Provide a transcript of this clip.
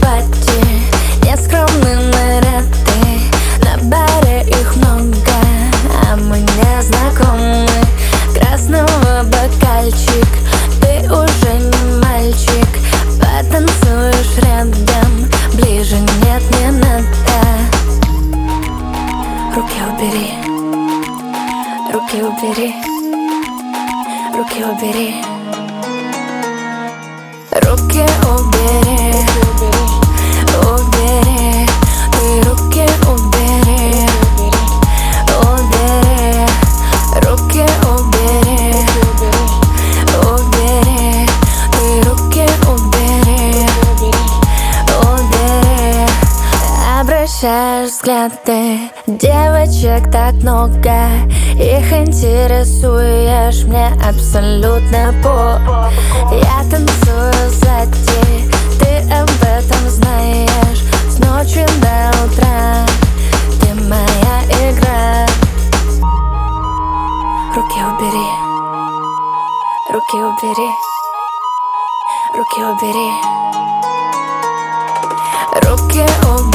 пати, нескромные наряды, на баре их много, а мы не знакомы. Красного бокальчик, ты уже не мальчик, потанцуешь рядом, ближе нет, не надо. Руки убери, руки убери, руки убери, руки убери, убери, ты руки убери, убери, руки убери, убери, ты руки убери, убери. Обращаешь взгляды девочек так много, их интересуешь, мне абсолютно по. Я танцую сзади, ты об этом знаешь, с ночи до утра ты моя игра. Руки убери, руки убери, руки убери, руки убери.